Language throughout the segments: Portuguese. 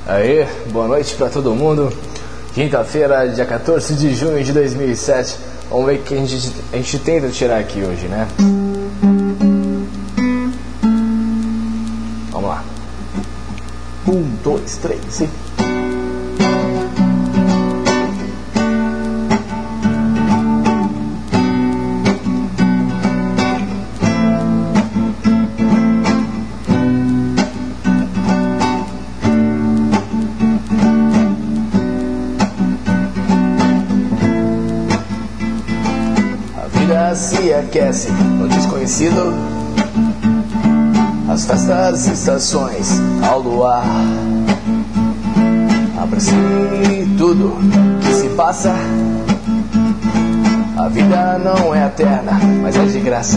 Aí, boa noite pra todo mundo. Quinta-feira, dia 14 de junho de 2007. Vamos ver o que a gente tenta tirar aqui hoje, né? Vamos lá. 1, 2, 3 e... se aquece no desconhecido, as festas, estações ao luar. Aprecie tudo que se passa. A vida não é eterna, mas é de graça.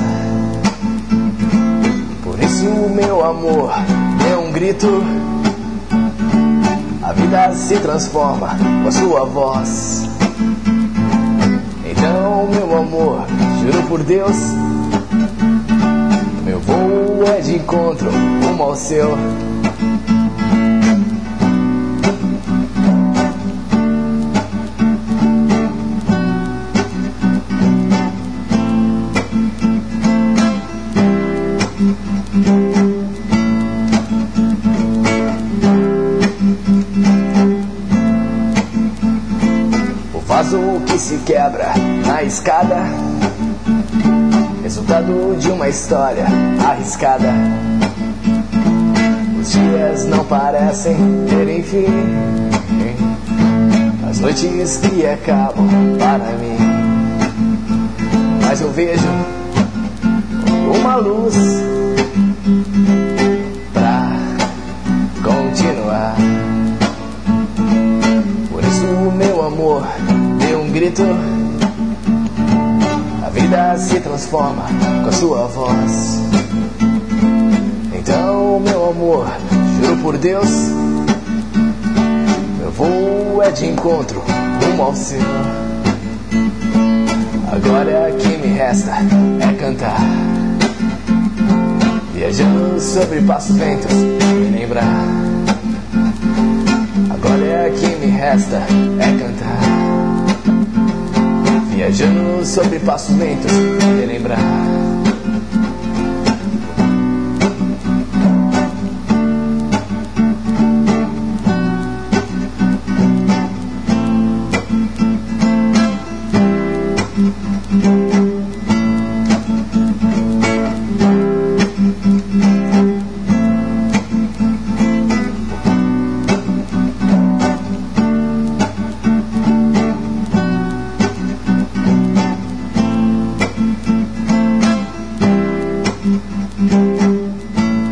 Por isso, meu amor, dê um grito. A vida se transforma com a sua voz. Então, meu amor, juro por Deus, meu voo é de encontro rumo ao seu. O vaso que se quebra na escada, resultado de uma história arriscada. Os dias não parecem terem fim, as noites que acabam para mim. Mas eu vejo uma luz pra continuar. Por isso, meu amor, dê um grito. A vida se transforma com a sua voz. Então, meu amor, juro por Deus, meu voo é de encontro rumo ao seu. Agora o que me resta é cantar, viajando sobre passos ventos, me lembrar. Agora o que me resta é cantar, viajando sobre passos lentos, me lembrar.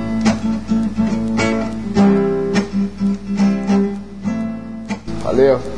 Valeu.